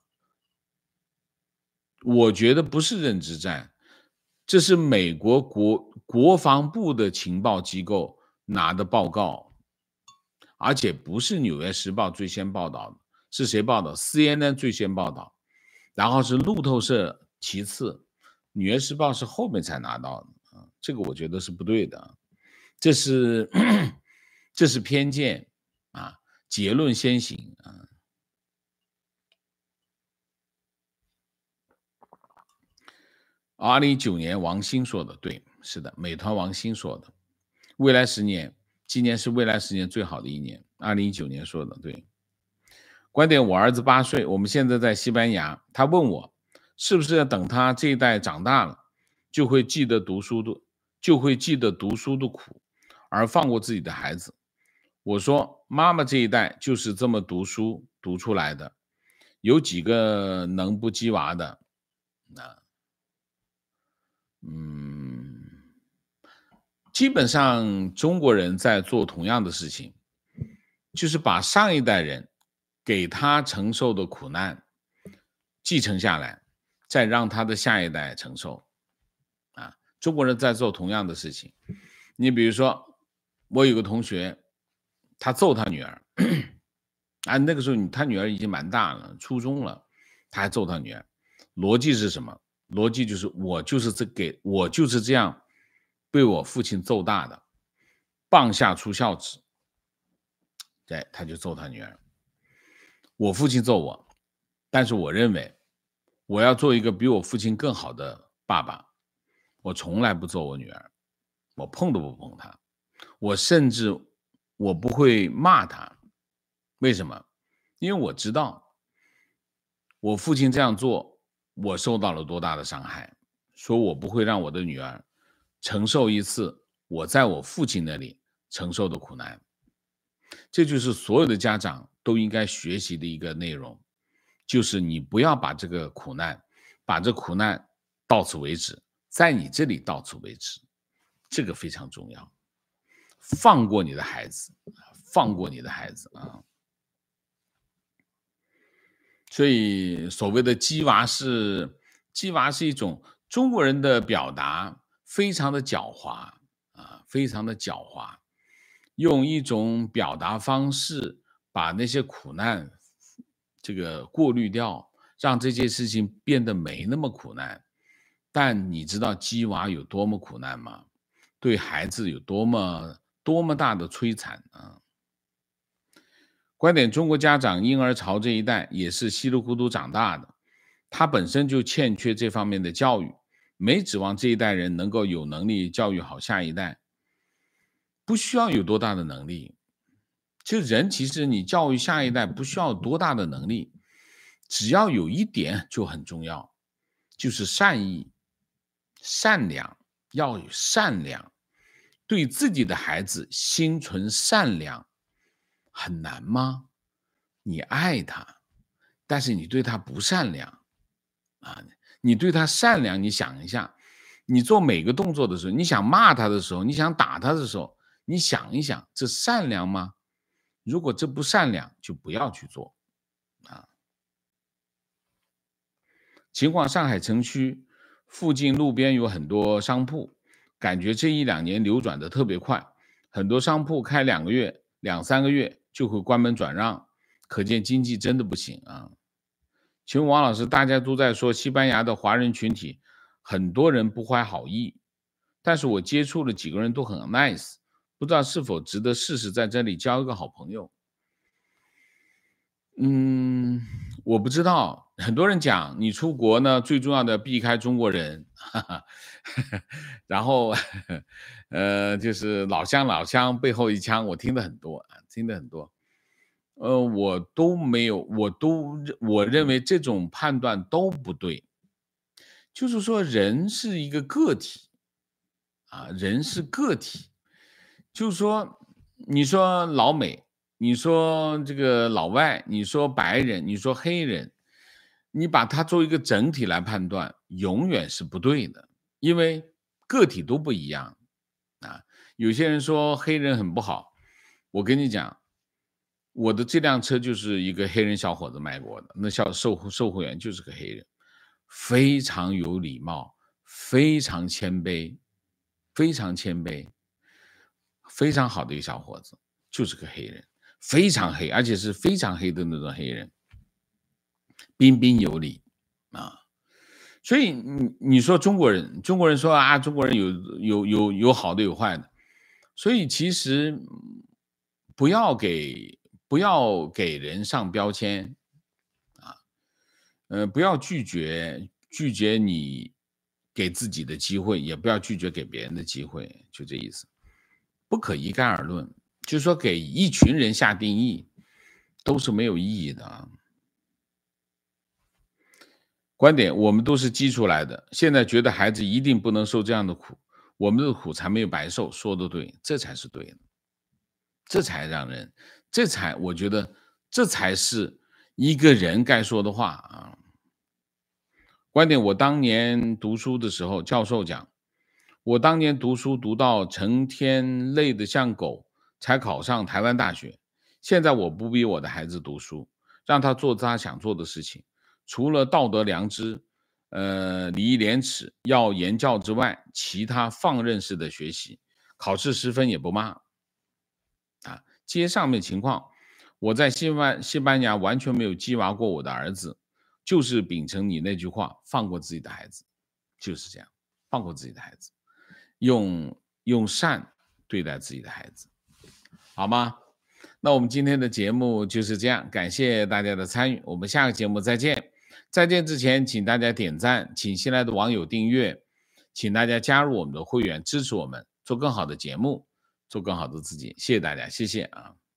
我觉得不是认知战，这是美国国国防部的情报机构拿的报告，而且不是《纽约时报》最先报道的，是谁报道 ？C N N 最先报道。然后是路透社其次，《纽约时报》是后面才拿到的啊，这个我觉得是不对的，这是这是偏见啊，结论先行啊。二零一九年王兴说的对，是的，美团王兴说的，未来十年，今年是未来十年最好的一年，二零一九年说的对。观点，我儿子八岁，我们现在在西班牙，他问我是不是要等他这一代长大了，就会记得读书的，就会记得读书的苦，而放过自己的孩子。我说，妈妈这一代就是这么读书读出来的，有几个能不鸡娃的？啊，嗯，基本上中国人在做同样的事情，就是把上一代人给他承受的苦难继承下来，再让他的下一代承受。啊，中国人在做同样的事情。你比如说，我有个同学，他揍他女儿，啊，那个时候他女儿已经蛮大了，初中了，他还揍他女儿。逻辑是什么？逻辑就是我就是这给我就是这样被我父亲揍大的，棒下出孝子。对，他就揍他女儿。我父亲揍我，但是我认为我要做一个比我父亲更好的爸爸，我从来不揍我女儿，我碰都不碰她，我甚至我不会骂她。为什么？因为我知道我父亲这样做，我受到了多大的伤害，所以我不会让我的女儿承受一次我在我父亲那里承受的苦难。这就是所有的家长都应该学习的一个内容，就是你不要把这个苦难，把这苦难到此为止，在你这里到此为止，这个非常重要。放过你的孩子，放过你的孩子啊！所以所谓的鸡娃是鸡娃是一种中国人的表达，非常的狡猾啊，非常的狡猾。用一种表达方式把那些苦难这个过滤掉，让这件事情变得没那么苦难。但你知道鸡娃有多么苦难吗？对孩子有多么多么大的摧残啊！观点，中国家长婴儿潮这一代也是稀里糊涂长大的，他本身就欠缺这方面的教育，没指望这一代人能够有能力教育好下一代。不需要有多大的能力，就人其实你教育下一代不需要多大的能力，只要有一点就很重要，就是善意、善良，要有善良，对自己的孩子心存善良，很难吗？你爱他，但是你对他不善良啊！你对他善良，你想一下，你做每个动作的时候，你想骂他的时候，你想打他的时候，你想一想，这善良吗？如果这不善良，就不要去做啊。情况上海城区附近路边有很多商铺，感觉这一两年流转的特别快，很多商铺开两个月、两三个月就会关门转让，可见经济真的不行啊。请问王老师，大家都在说西班牙的华人群体，很多人不怀好意，但是我接触了几个人都很 nice， 不知道是否值得试试在这里交一个好朋友。嗯，我不知道，很多人讲你出国呢，最重要的避开中国人，哈哈，然后呃，就是老乡老乡背后一枪，我听的很多啊，听的很多。呃，我都没有，我都我认为这种判断都不对。就是说人是一个个体啊，人是个体，就是说，你说老美，你说这个老外，你说白人，你说黑人，你把它作为一个整体来判断，永远是不对的，因为个体都不一样啊。有些人说黑人很不好，我跟你讲，我的这辆车就是一个黑人小伙子卖给我的，那销售户售货员就是个黑人，非常有礼貌，非常谦卑，非常谦卑，非常好的一个小伙子，就是个黑人，非常黑，而且是非常黑的那种黑人，彬彬有礼啊。所以你你说中国人，中国人说啊，中国人有有有有好的有坏的，所以其实不要给不要给人上标签啊，呃，不要拒绝拒绝你给自己的机会，也不要拒绝给别人的机会，就这意思。不可一概而论，就是说给一群人下定义都是没有意义的啊。观点，我们都是激出来的，现在觉得孩子一定不能受这样的苦，我们的苦才没有白受，说的对，这才是对的，这才让人，这才我觉得这才是一个人该说的话啊。观点，我当年读书的时候，教授讲，我当年读书读到成天累得像狗，才考上台湾大学。现在我不逼我的孩子读书，让他做他想做的事情，除了道德良知、呃礼义廉耻要言教之外，其他放任式的学习，考试十分也不骂。啊，接上面情况，我在西班西班牙完全没有激娃过我的儿子，就是秉承你那句话，放过自己的孩子，就是这样，放过自己的孩子，用用善对待自己的孩子，好吗？那我们今天的节目就是这样，感谢大家的参与，我们下个节目再见。再见之前，请大家点赞，请新来的网友订阅，请大家加入我们的会员，支持我们做更好的节目，做更好的自己。谢谢大家，谢谢啊。